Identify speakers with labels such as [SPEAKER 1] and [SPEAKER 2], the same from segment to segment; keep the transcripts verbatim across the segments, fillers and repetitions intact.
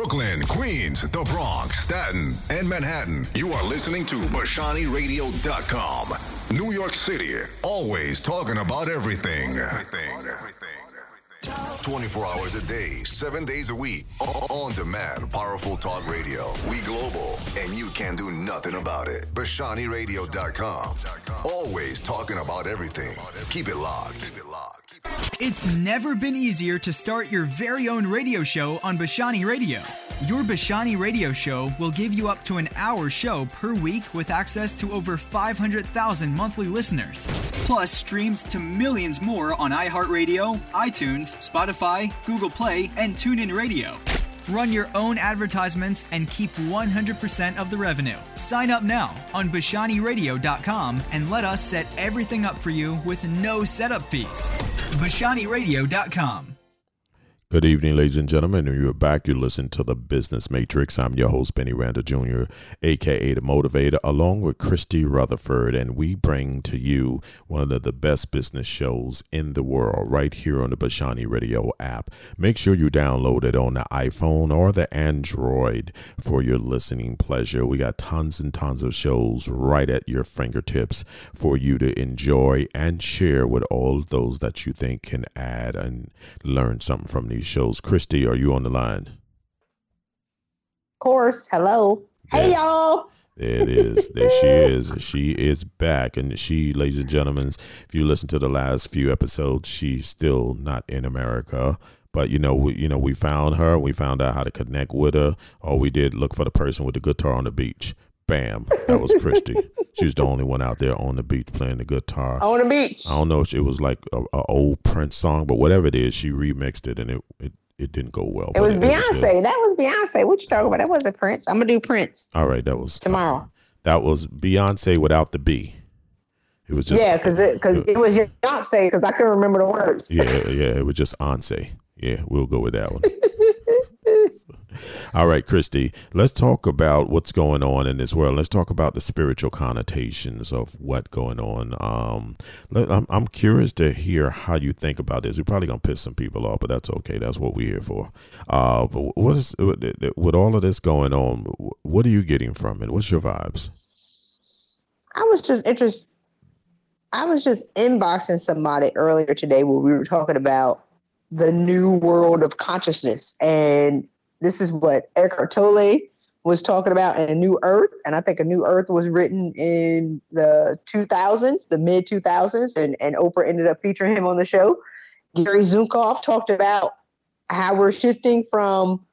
[SPEAKER 1] Brooklyn, Queens, the Bronx, Staten, and Manhattan. You are listening to Bashani Radio dot com. New York City, always talking about everything. Everything. twenty-four hours a day, seven days a week. On demand, powerful talk radio. We global, and you can do nothing about it. Bashani Radio dot com. Always talking about everything. Keep it locked. Keep it locked.
[SPEAKER 2] It's never been easier to start your very own radio show on Bashani Radio. Your Bashani Radio Show will give you up to an hour show per week with access to over five hundred thousand monthly listeners. Plus, streamed to millions more on iHeartRadio, iTunes, Spotify, Google Play, and TuneIn Radio. Run your own advertisements and keep one hundred percent of the revenue. Sign up now on Bashani Radio dot com and let us set everything up for you with no setup fees. Bashani Radio dot com.
[SPEAKER 3] Good evening, ladies and gentlemen. You're back. You're listening to The Business Matrix. I'm your host, Benny Randall Junior, a k a. The Motivator, along with Christy Rutherford, and we bring to you one of the best business shows in the world right here on the Bashani Radio app. Make sure you download it on the iPhone or the Android for your listening pleasure. We got tons and tons of shows right at your fingertips for you to enjoy and share with all those that you think can add and learn something from these shows. Christy, are you on the line?
[SPEAKER 4] Of course. Hello. There, hey, y'all.
[SPEAKER 3] There it is. There she is. She is back. And she, ladies and gentlemen, if you listen to the last few episodes, she's still not in America. But, you know, we, you know, we found her. We found out how to connect with her. All we did, look for the person with the guitar on the beach. Bam. That was Christy. She was the only one out there on the beach playing the guitar.
[SPEAKER 4] On the beach.
[SPEAKER 3] I don't know if it was like a, a old Prince song, but whatever it is, she remixed it and it it, it didn't go well.
[SPEAKER 4] It was it, Beyonce. It was that was Beyonce. What you talking about? That wasn't Prince. I'm going to do Prince.
[SPEAKER 3] All right. That was
[SPEAKER 4] tomorrow.
[SPEAKER 3] Uh, that was Beyonce without the B. It was just.
[SPEAKER 4] Yeah, because it, cause it, it was your Beyonce because I couldn't remember the words.
[SPEAKER 3] Yeah, yeah. It was just Anse. Yeah, we'll go with that one. All right, Christy, let's talk about what's going on in this world. Let's talk about the spiritual connotations of what's going on. Um, let, I'm, I'm curious to hear how you think about this. You're probably going to piss some people off, but that's okay. That's what we're here for. Uh, but what is, with all of this going on, what are you getting from it? What's your vibes?
[SPEAKER 4] I was just interested. I was just inboxing somebody earlier today where we were talking about the new world of consciousness, and this is what Eckhart Tolle was talking about in A New Earth. And I think A New Earth was written in the two thousands, the mid two thousands. And, and Oprah ended up featuring him on the show. Gary Zukov talked about how we're shifting from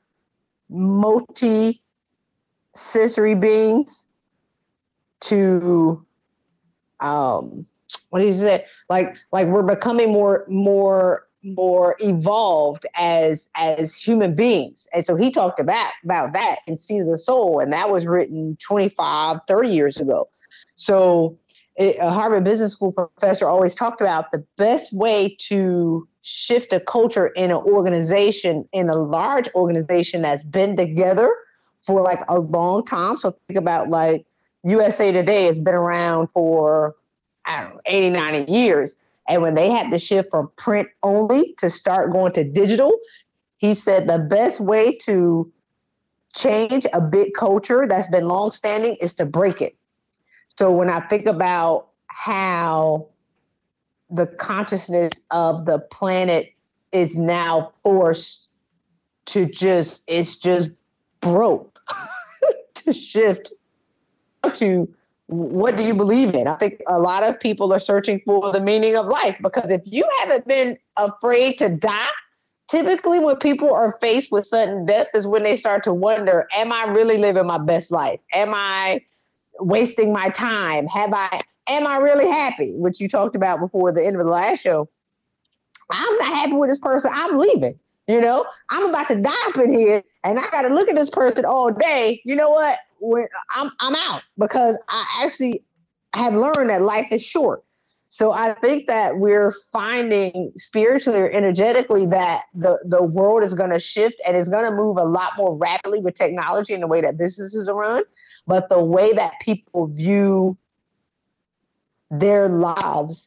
[SPEAKER 4] multi-sensory beings to, um, what did he say? Like, like we're becoming more, more, more evolved as as human beings. And so he talked about about that in Seed of the Soul, and that was written twenty-five, thirty years ago. So it, a Harvard Business School professor always talked about the best way to shift a culture in an organization, in a large organization that's been together for like a long time. So think about like U S A Today has been around for, I don't know, eighty, ninety years. And when they had to shift from print only to start going to digital, he said the best way to change a big culture that's been longstanding is to break it. So when I think about how the consciousness of the planet is now forced to just, it's just broke to shift to what do you believe in? I think a lot of people are searching for the meaning of life, because if you haven't been afraid to die, typically when people are faced with sudden death is when they start to wonder, am I really living my best life? Am I wasting my time? Have I, am I really happy? Which you talked about before the end of the last show. I'm not happy with this person. I'm leaving. You know, I'm about to die up in here and I got to look at this person all day. You know what? When I'm I'm out, because I actually have learned that life is short. So I think that we're finding spiritually or energetically that the, the world is going to shift and it's going to move a lot more rapidly with technology and the way that businesses are run. But the way that people view their lives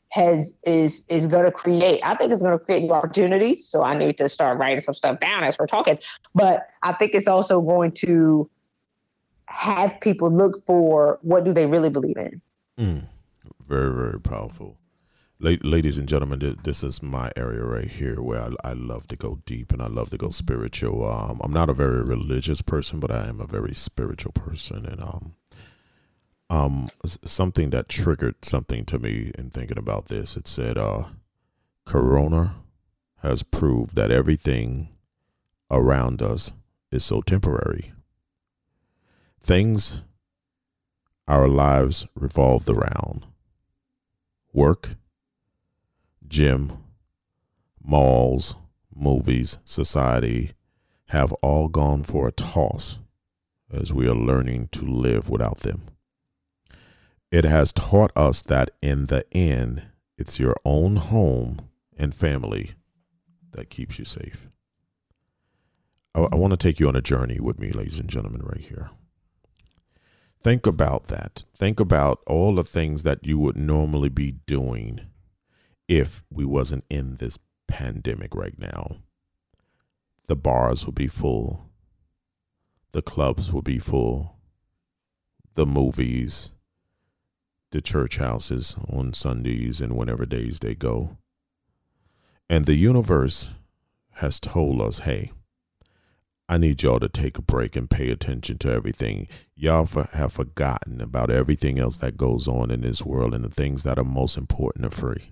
[SPEAKER 4] has is is going to create. I think it's going to create new opportunities. So I need to start writing some stuff down as we're talking. But I think it's also going to have people look for what do they really believe in.
[SPEAKER 3] Mm, very, very powerful. Ladies and gentlemen, this is my area right here where I, I love to go deep and I love to go spiritual. Um, I'm not a very religious person, but I am a very spiritual person. And um, um, something that triggered something to me in thinking about this, it said, uh, Corona has proved that everything around us is so temporary. Things our lives revolved around: work, gym, malls, movies, society, have all gone for a toss as we are learning to live without them. It has taught us that in the end, it's your own home and family that keeps you safe. I, I want to take you on a journey with me, ladies and gentlemen, right here. Think about that. Think about all the things that you would normally be doing if we wasn't in this pandemic right now. The bars would be full. The clubs would be full. The movies, the church houses on Sundays and whenever days they go. And the universe has told us, hey, I need y'all to take a break and pay attention to everything. Y'all for, have forgotten about everything else that goes on in this world, and the things that are most important are free.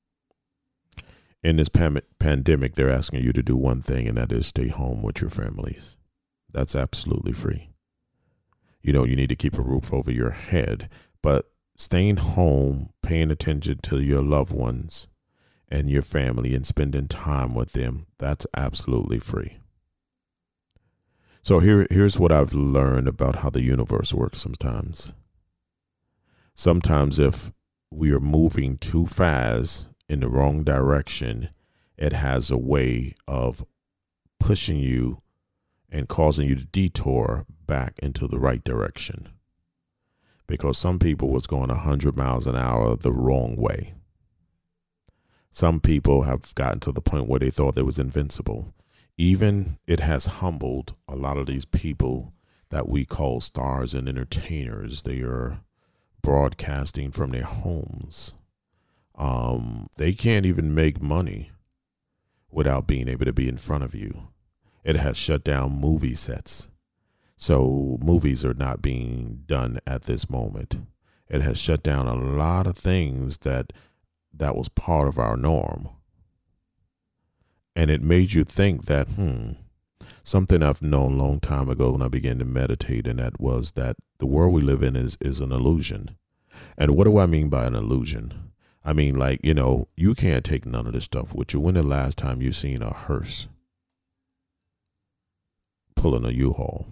[SPEAKER 3] In this pam- pandemic, they're asking you to do one thing, and that is stay home with your families. That's absolutely free. You know, you need to keep a roof over your head, but staying home, paying attention to your loved ones and your family and spending time with them, that's absolutely free. So here, here's what I've learned about how the universe works sometimes. Sometimes if we are moving too fast in the wrong direction, it has a way of pushing you and causing you to detour back into the right direction. Because some people was going one hundred miles an hour the wrong way. Some people have gotten to the point where they thought they was invincible. Even it has humbled a lot of these people that we call stars and entertainers. They are broadcasting from their homes. Um, they can't even make money without being able to be in front of you. It has shut down movie sets. So movies are not being done at this moment. It has shut down a lot of things that that was part of our norm. And it made you think that, hmm, something I've known a long time ago when I began to meditate, and that was that the world we live in is, is an illusion. And what do I mean by an illusion? I mean, like, you know, you can't take none of this stuff with you. When the last time you seen a hearse pulling a U-Haul?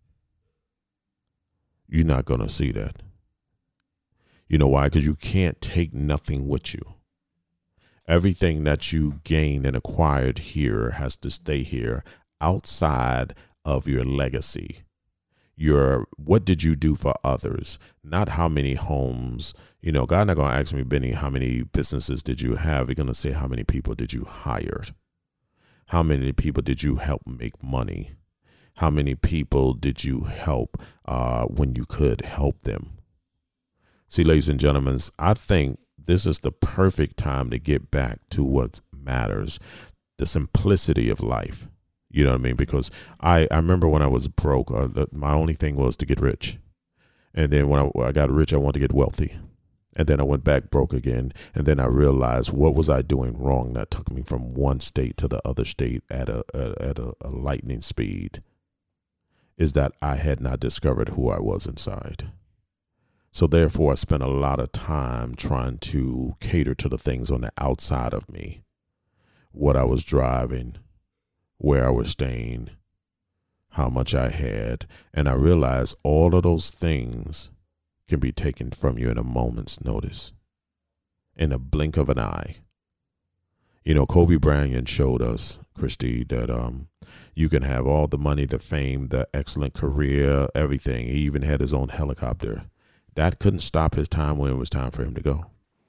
[SPEAKER 3] You're not going to see that. You know why? Because you can't take nothing with you. Everything that you gained and acquired here has to stay here outside of your legacy. Your, what did you do for others? Not how many homes. You know, God not going to ask me, Benny, how many businesses did you have? He's going to say, how many people did you hire? How many people did you help make money? How many people did you help uh, when you could help them? See, ladies and gentlemen, I think this is the perfect time to get back to what matters, the simplicity of life. You know what I mean? Because I, I remember when I was broke, uh, my only thing was to get rich. And then when I, when I got rich, I wanted to get wealthy. And then I went back broke again. And then I realized, what was I doing wrong that took me from one state to the other state at a, a at a, a lightning speed? Is that I had not discovered who I was inside. So therefore, I spent a lot of time trying to cater to the things on the outside of me. What I was driving, where I was staying, how much I had. And I realized all of those things can be taken from you in a moment's notice, in a blink of an eye. You know, Kobe Bryant showed us, Christy, that um, you can have all the money, the fame, the excellent career, everything. He even had his own helicopter. That couldn't stop his time when it was time for him to go.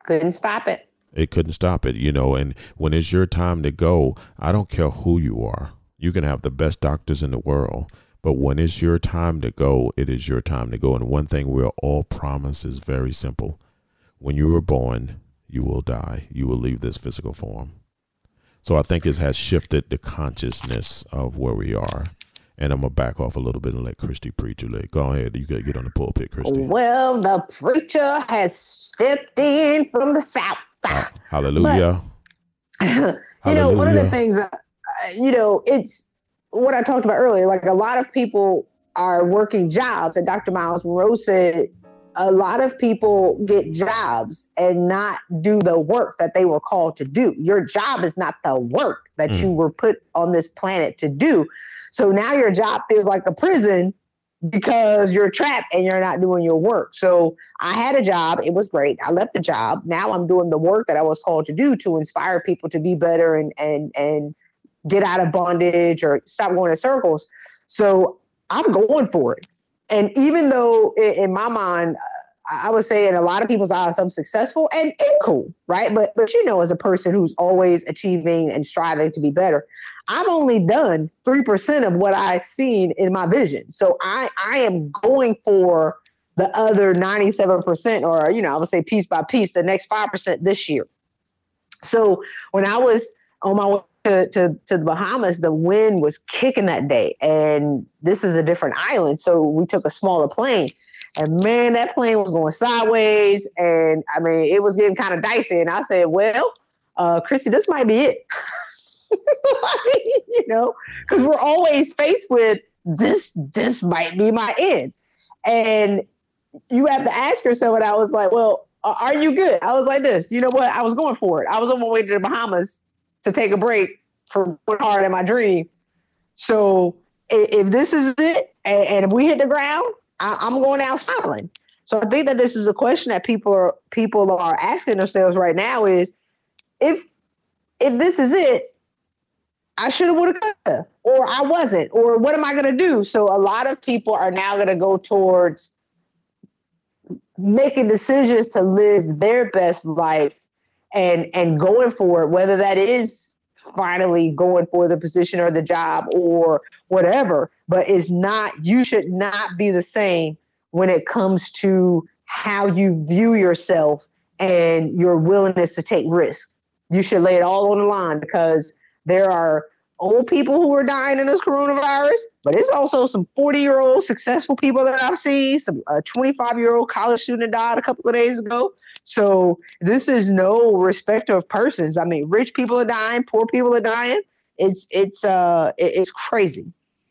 [SPEAKER 4] Couldn't stop it.
[SPEAKER 3] It couldn't stop it, you know, and when it's your time to go, I don't care who you are. You can have the best doctors in the world, but when it's your time to go, it is your time to go. And one thing we're all promised is very simple. When you were born, you will die. You will leave this physical form. So I think it has shifted the consciousness of where we are. And I'm going to back off a little bit and let Christy preach. Go ahead. You got to get on the pulpit, Christy.
[SPEAKER 4] Well, the preacher has stepped in from the south.
[SPEAKER 3] Uh, hallelujah.
[SPEAKER 4] But, you
[SPEAKER 3] hallelujah.
[SPEAKER 4] know, one of the things, uh, you know, it's what I talked about earlier. Like a lot of people are working jobs. And Doctor Miles Monroe said a lot of people get jobs and not do the work that they were called to do. Your job is not the work that mm. you were put on this planet to do. So now your job feels like a prison because you're trapped and you're not doing your work. So I had a job. It was great. I left the job. Now I'm doing the work that I was called to do to inspire people to be better and, and, and get out of bondage or stop going in circles. So I'm going for it. And even though in, in my mind, I would say in a lot of people's eyes, I'm successful and it's cool, right? But, but you know, as a person who's always achieving and striving to be better, I've only done three percent of what I've seen in my vision. So I, I am going for the other ninety-seven percent, or, you know, I would say piece by piece, the next five percent this year. So when I was on my way to, to, to the Bahamas, the wind was kicking that day. And this is a different island. So we took a smaller plane. And man, that plane was going sideways. And I mean, it was getting kind of dicey. And I said, well, uh, Christy, this might be it. You know, because we're always faced with this, this might be my end. And you have to ask yourself, and I was like, well, uh, are you good? I was like this, you know what? I was going for it. I was on my way to the Bahamas to take a break from going hard at my dream. So if, if this is it, and, and if we hit the ground, I, I'm going out smiling. So I think that this is a question that people are, people are asking themselves right now is, if if this is it, I should have, would have, or I wasn't, or what am I going to do? So a lot of people are now going to go towards making decisions to live their best life and, and going for it, whether that is finally going for the position or the job or whatever, but it's not, you should not be the same when it comes to how you view yourself and your willingness to take risk. You should lay it all on the line, because there are old people who are dying in this coronavirus, but it's also some forty-year-old successful people that I've seen. Some a twenty-five-year-old college student died a couple of days ago. So this is no respecter of persons. I mean, rich people are dying, poor people are dying. It's it's uh it, it's crazy.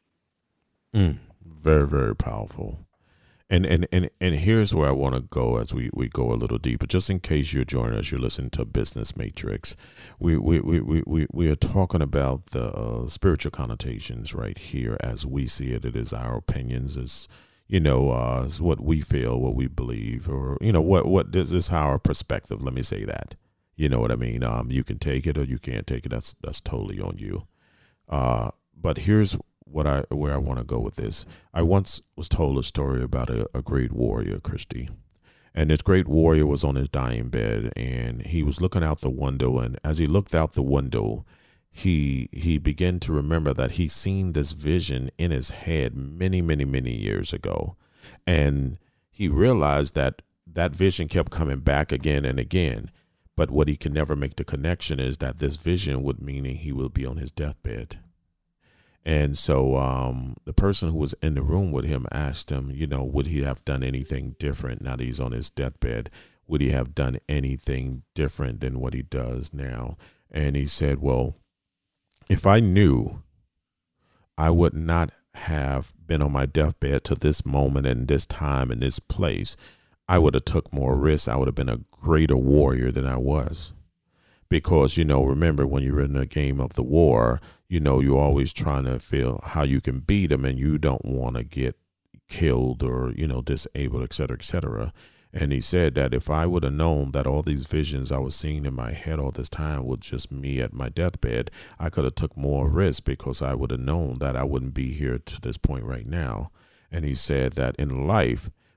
[SPEAKER 3] Mm, very, very powerful. And, and, and, and here's where I want to go as we, we go a little deeper, just in case you're joining us, you're listening to Business Matrix. We, we, we, we, we, we are talking about the uh, spiritual connotations right here as we see it. It is our opinions. It's, you know, uh, it's what we feel, what we believe, or, you know, what, what this is our perspective. Let me say that. You know what I mean? Um, you can take it or you can't take it. That's, that's totally on you. Uh, but here's what I where I want to go with this. I once was told a story about a, a great warrior, Christy, and this great warrior was on his dying bed, and he was looking out the window, and as he looked out the window, he he began to remember that he seen this vision in his head many, many, many years ago, and he realized that that vision kept coming back again and again, but what he could never make the connection is that this vision would mean he would be on his deathbed. And so um, the person who was in the room with him asked him, you know, would he have done anything different now that he's on his deathbed? Would he have done anything different than what he does now? And he said, well, if I knew I would not have been on my deathbed to this moment and this time and this place, I would have took more risks. I would have been a greater warrior than I was. Because, you know, remember when you're in the game of the war, you know, you're always trying to feel how you can beat them, and you don't want to get killed or, you know, disabled, et cetera, et cetera. And he said that if I would have known that all these visions I was seeing in my head all this time was just me at my deathbed, I could have took more risk, because I would have known that I wouldn't be here to this point right now. And he said that in life,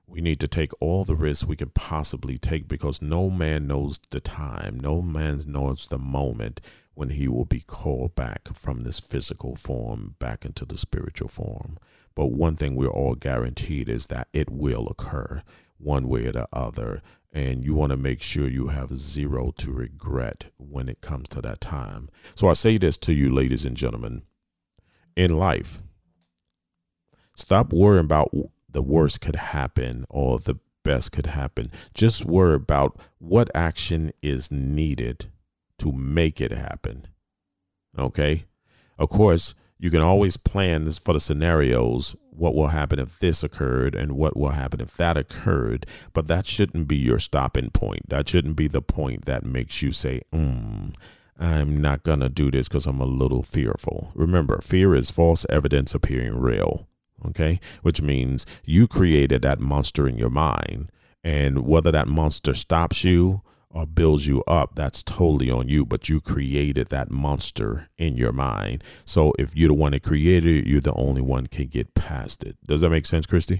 [SPEAKER 3] We need to take all the risks we can possibly take, because no man knows the time. No man knows the moment when he will be called back from this physical form back into the spiritual form. But one thing we're all guaranteed is that it will occur one way or the other. And you want to make sure you have zero to regret when it comes to that time. So I say this to you, ladies and gentlemen, in life, stop worrying about the worst could happen or the best could happen. Just worry about what action is needed to make it happen. Okay. Of course, you can always plan this for the scenarios. What will happen if this occurred and what will happen if that occurred? But that shouldn't be your stopping point. That shouldn't be the point that makes you say, mm, I'm not going to do this because I'm a little fearful. Remember, fear is false evidence appearing real. OK, which means you created that monster in your mind, and whether that monster stops you or builds you up, that's totally on you. But you created that monster in your mind. So if you're the one that created it, you're the only one can get past it. Does that make sense, Christy?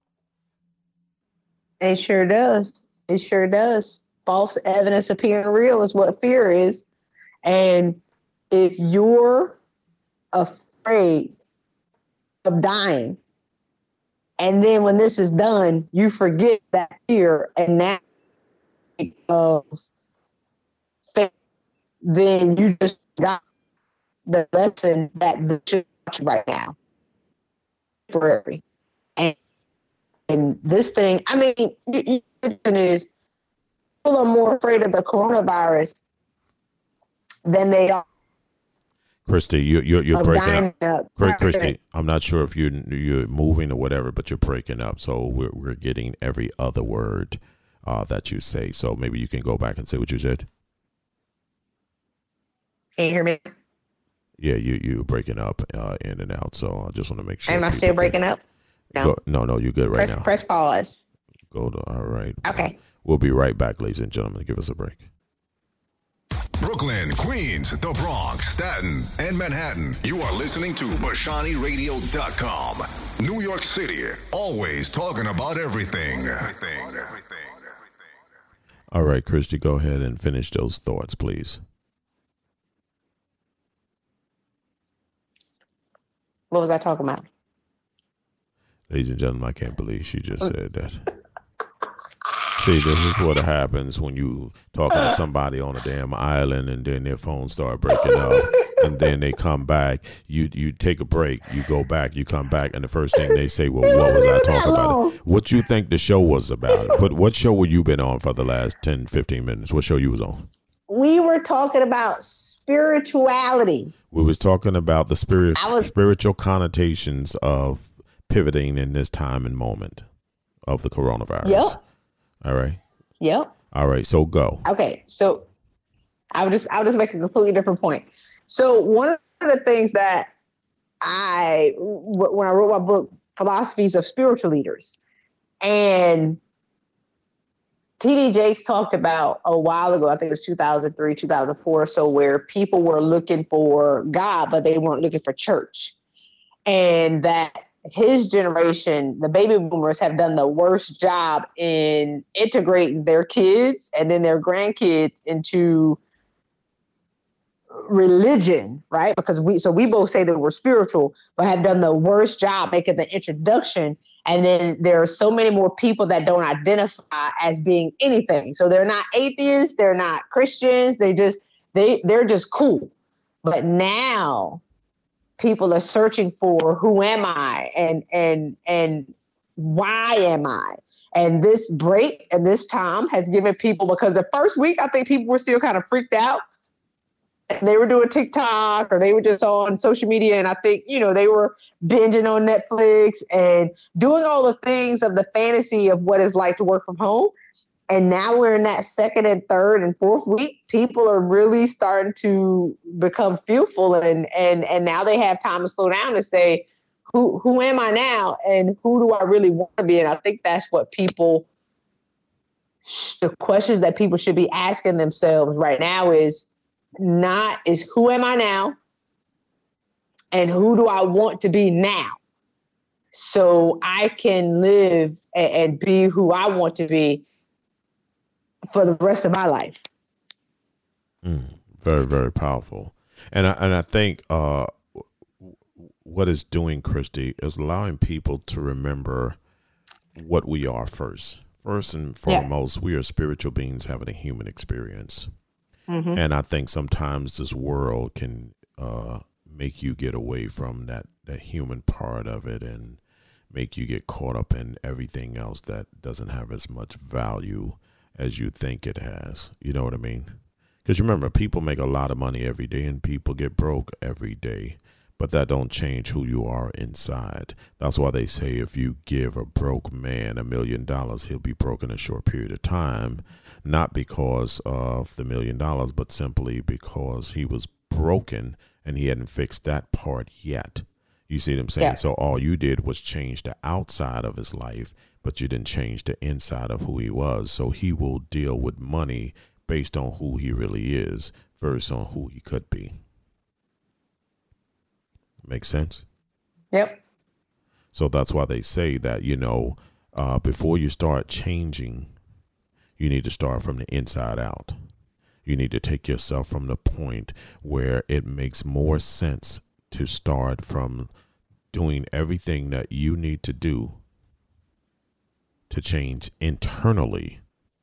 [SPEAKER 4] It sure does. It sure does. False evidence appearing real is what fear is. And if you're afraid of dying, and then when this is done, you forget that fear, and that of faith, then you just got the lesson that the church right now, temporary, and and this thing. I mean, you, you, is people are more afraid of the coronavirus than they are.
[SPEAKER 3] Christy, you, you're you're breaking up.
[SPEAKER 4] up.
[SPEAKER 3] Christy, I'm not sure if you're you're moving or whatever, but you're breaking up. So we're we're getting every other word uh, that you say. So maybe you can go back and say what you said.
[SPEAKER 4] Can you hear me?
[SPEAKER 3] Yeah, you you breaking up uh, in and out. So I just want to make sure.
[SPEAKER 4] Am I still breaking
[SPEAKER 3] can,
[SPEAKER 4] up? No.
[SPEAKER 3] Go, no, no, you're good right
[SPEAKER 4] press,
[SPEAKER 3] now.
[SPEAKER 4] Press pause.
[SPEAKER 3] Go to all right.
[SPEAKER 4] Okay.
[SPEAKER 3] We'll be right back, ladies and gentlemen. Give us a break.
[SPEAKER 1] Brooklyn, Queens, the Bronx, Staten, and Manhattan. You are listening to Bashani Radio dot com. New York City, always talking about everything. Everything. Everything.
[SPEAKER 3] All right, Christy, go ahead and finish those thoughts, please.
[SPEAKER 4] What was I talking about?
[SPEAKER 3] Ladies and gentlemen, I can't believe she just said that. See, this is what happens when you talking to somebody on a damn island and then their phone start breaking up and then they come back. You you take a break, you go back, you come back, and the first thing they say, well, what was I talking about? What you think the show was about? But what show were you been on for the last ten, fifteen minutes? What show you was on?
[SPEAKER 4] We were talking about spirituality.
[SPEAKER 3] We was talking about the spirit,
[SPEAKER 4] I was,
[SPEAKER 3] spiritual connotations of pivoting in this time and moment of the coronavirus.
[SPEAKER 4] Yep.
[SPEAKER 3] All right.
[SPEAKER 4] Yep.
[SPEAKER 3] All right. So go.
[SPEAKER 4] Okay. So I would just I would just make a completely different point. So one of the things that I when I wrote my book, Philosophies of Spiritual Leaders, and T D Jakes talked about a while ago, I think it was two thousand three, two thousand four or so, where people were looking for God, but they weren't looking for church. And that his generation, the baby boomers, have done the worst job in integrating their kids and then their grandkids into religion, right? Because we, so we both say that we're spiritual, but have done the worst job making the introduction. And then there are so many more people that don't identify as being anything. So they're not atheists, they're not Christians, they just, they, they're just cool. But now people are searching for who am I and and and why am I? And this break and this time has given people, because the first week I think people were still kind of freaked out. They were doing TikTok or they were just on social media, and I think, you know, they were binging on Netflix and doing all the things of the fantasy of what it's like to work from home. And now we're in that second and third and fourth week. People are really starting to become fearful, and and and now they have time to slow down and say, who who am I now, and who do I really want to be? And I think that's what people, the questions that people should be asking themselves right now is not is who am I now, and who do I want to be now? so I can live and, and be who I want to be for the rest of my life.
[SPEAKER 3] Mm, very, very powerful. And I, and I think uh, what it's doing, Christy, is allowing people to remember what we are first. First and foremost, yeah. we are spiritual beings having a human experience. Mm-hmm. And I think sometimes this world can uh, make you get away from that, that human part of it and make you get caught up in everything else that doesn't have as much value as you think it has. You know what I mean? Because remember, people make a lot of money every day and people get broke every day, but that don't change who you are inside. That's why they say if you give a broke man a million dollars, he'll be broke in a short period of time, not because of the million dollars, but simply because he was broken and he hadn't fixed that part yet. You see what I'm saying? Yeah. So all you did was change the outside of his life, but you didn't change the inside of who he was. So he will deal with money based on who he really is versus on who he could be. Makes sense?
[SPEAKER 4] Yep.
[SPEAKER 3] So that's why they say that, you know, uh, before you start changing, you need to start from the inside out. You need to take yourself from the point where it makes more sense to start from doing everything that you need to do to change internally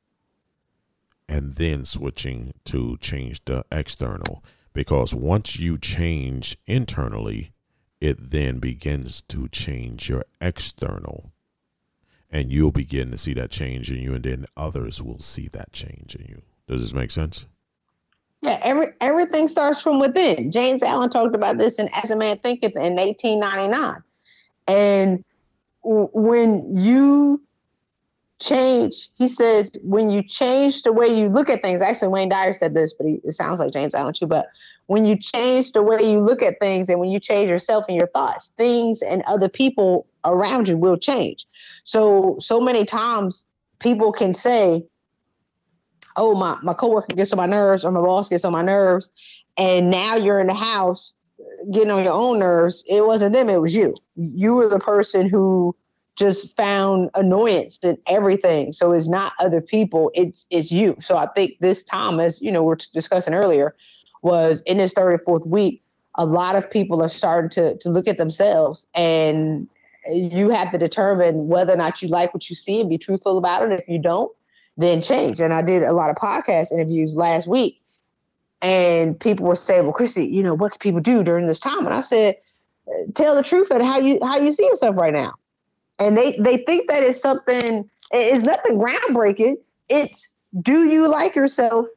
[SPEAKER 3] and then switching to change the external. Because once you change internally, it then begins to change your external. And you'll begin to see that change in you, and then others will see that change in you. Does this make sense?
[SPEAKER 4] Yeah, every everything starts from within. James Allen talked about this in As a Man Thinketh in eighteen ninety-nine. And w- when you change, he says, when you change the way you look at things, actually Wayne Dyer said this, but he, it sounds like James Allen too, but when you change the way you look at things and when you change yourself and your thoughts, things and other people around you will change. So, so many times people can say, oh, my, my coworker gets on my nerves or my boss gets on my nerves. And now you're in the house getting on your own nerves. It wasn't them. It was you. You were the person who just found annoyance in everything. So it's not other people. It's, it's you. So I think this time, as you know, we we're discussing earlier, was in this third or fourth week, a lot of people are starting to, to look at themselves, and you have to determine whether or not you like what you see and be truthful about it. If you don't, then change. And I did a lot of podcast interviews last week, and people were saying, well, Christy, you know, what can people do during this time? And I said, tell the truth and how you, how you see yourself right now. And they, they think that it's something, it's nothing groundbreaking. It's, do you like yourself?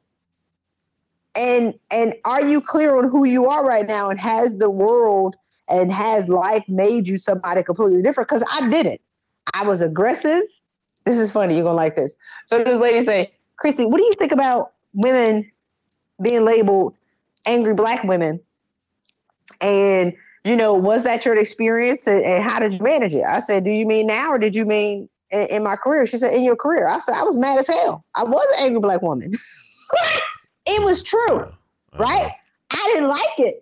[SPEAKER 4] And, and are you clear on who you are right now? And has the world and has life made you somebody completely different? Because I didn't. I was aggressive. This is funny. You're going to like this. So this lady say, Christy, what do you think about women being labeled angry Black women? And, you know, was that your experience? And, and how did you manage it? I said, do you mean now or did you mean in, in my career? She said, in your career. I said, I was mad as hell. I was an angry Black woman. It was true, uh, right? I didn't like it.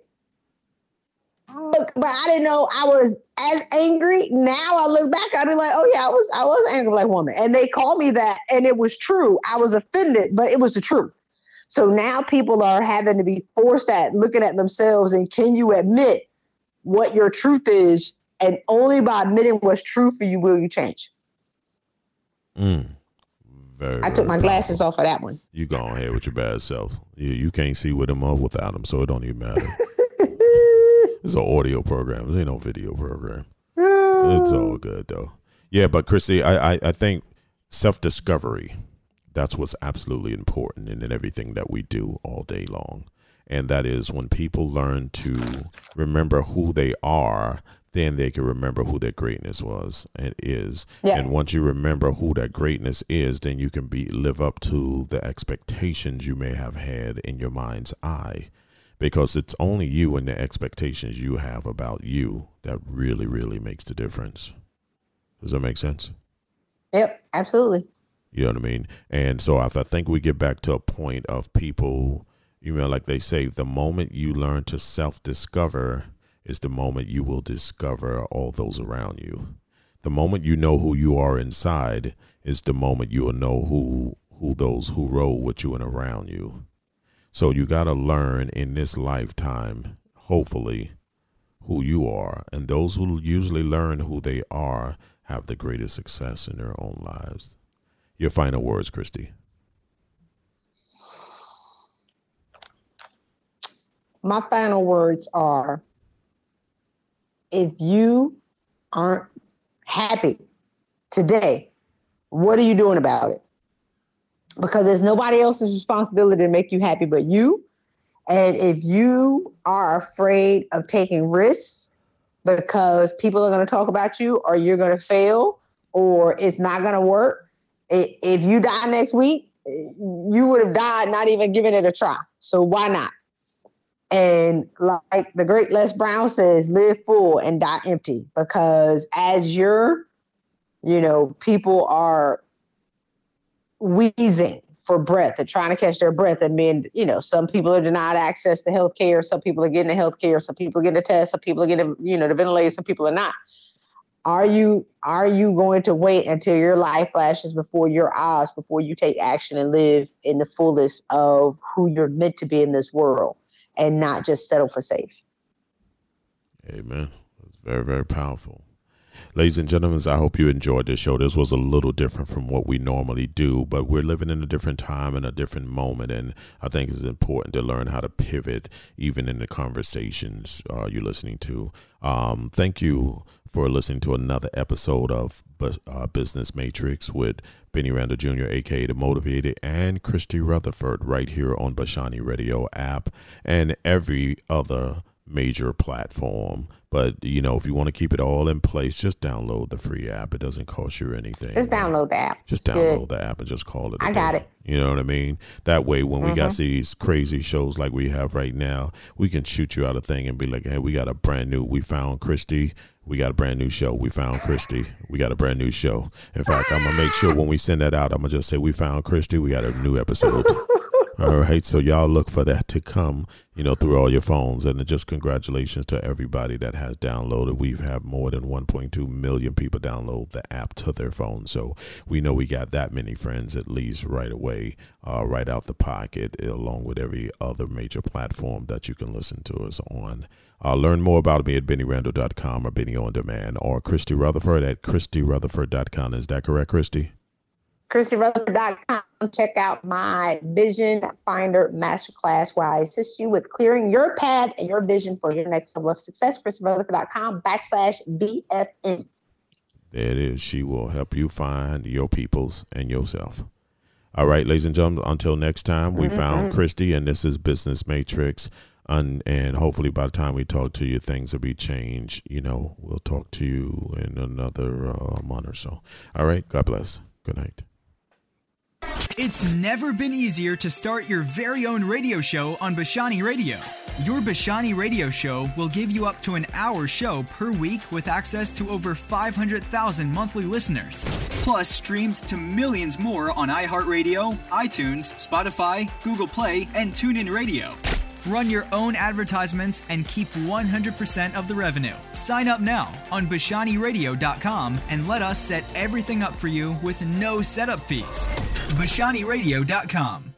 [SPEAKER 4] But, but I didn't know I was as angry. Now I look back, I'd be like, oh yeah, I was I was an angry Black woman. And they called me that, and it was true. I was offended, but it was the truth. So now people are having to be forced at looking at themselves and can you admit what your truth is? And only by admitting what's true for you will you change.
[SPEAKER 3] Mm. Very,
[SPEAKER 4] I took my
[SPEAKER 3] powerful.
[SPEAKER 4] glasses off of that one.
[SPEAKER 3] You go ahead with your bad self. You you can't see with them or without them, so it don't even matter. It's an audio program. It ain't no video program. It's all good though. Yeah, but Christy, I I, I think self-discovery, that's what's absolutely important in, in everything that we do all day long. And that is when people learn to remember who they are, then they can remember who their greatness was and is. Yeah. And once you remember who that greatness is, then you can be live up to the expectations you may have had in your mind's eye. Because it's only you and the expectations you have about you that really, really makes the difference. Does that make sense?
[SPEAKER 4] Yep, absolutely.
[SPEAKER 3] You know what I mean? And so if I think we get back to a point of people, you know, like they say, the moment you learn to self-discover is the moment you will discover all those around you. The moment you know who you are inside is the moment you will know who who those who roll with you and around you. So you got to learn in this lifetime, hopefully, who you are. And those who usually learn who they are have the greatest success in their own lives. Your final words, Christy.
[SPEAKER 4] My final words are, if you aren't happy today, what are you doing about it? Because there's nobody else's responsibility to make you happy but you. And if you are afraid of taking risks because people are going to talk about you, or you're going to fail, or it's not going to work, if you die next week, you would have died not even giving it a try. So why not? And like the great Les Brown says, live full and die empty. Because as you're, you know, people are wheezing for breath and trying to catch their breath. And then, you know, some people are denied access to health care. Some people are getting the health care. Some people are getting the test. Some people are getting, you know, the ventilator. Some people are not. Are you, are you going to wait until your life flashes before your eyes before you take action and live in the fullest of who you're meant to be in this world, and not just settle for safe?
[SPEAKER 3] Amen. That's very, very powerful. Ladies and gentlemen, I hope you enjoyed this show. This was a little different from what we normally do, but we're living in a different time and a different moment, and I think it's important to learn how to pivot even in the conversations uh, you're listening to. Um, thank you for listening to another episode of uh, Business Matrix with Benny Randall Junior, a k a. The Motivated, and Christy Rutherford right here on Bashani Radio app and every other major platform. But, you know, if you want to keep it all in place, just download the free app. It doesn't cost you anything.
[SPEAKER 4] Just download the app.
[SPEAKER 3] Just
[SPEAKER 4] it's
[SPEAKER 3] download
[SPEAKER 4] good.
[SPEAKER 3] the app and just call it a
[SPEAKER 4] I
[SPEAKER 3] day.
[SPEAKER 4] got it.
[SPEAKER 3] You know what I mean? That way, when mm-hmm. we got these crazy shows like we have right now, we can shoot you out a thing and be like, hey, we got a brand new, we found Christy. We got a brand new show. We found Christy. We got a brand new show. In fact, I'm going to make sure when we send that out, I'm going to just say we found Christy. We got a new episode. All right. So y'all look for that to come, you know, through all your phones. And just congratulations to everybody that has downloaded. We've had more than one point two million people download the app to their phone. So we know we got that many friends at least right away, uh, right out the pocket, along with every other major platform that you can listen to us on. Uh, learn more about me at benny randall dot com or Benny On Demand, or Christy Rutherford at christy rutherford dot com. Is that correct, Christy?
[SPEAKER 4] christy rutherford dot com. Check out my Vision Finder Masterclass, where I assist you with clearing your path and your vision for your next level of success. christy rutherford dot com backslash B F M.
[SPEAKER 3] There it is. She will help you find your peoples and yourself. All right, ladies and gentlemen, until next time, we mm-hmm. found Christy, and this is Business Matrix. And, and hopefully by the time we talk to you, things will be changed. You know, we'll talk to you in another uh, month or so. All right. God bless. Good night.
[SPEAKER 2] It's never been easier to start your very own radio show on Bashani Radio. Your Bashani Radio show will give you up to an hour show per week with access to over five hundred thousand monthly listeners. Plus, streamed to millions more on iHeartRadio, iTunes, Spotify, Google Play, and TuneIn Radio. Run your own advertisements and keep one hundred percent of the revenue. Sign up now on bashani radio dot com and let us set everything up for you with no setup fees. bashani radio dot com.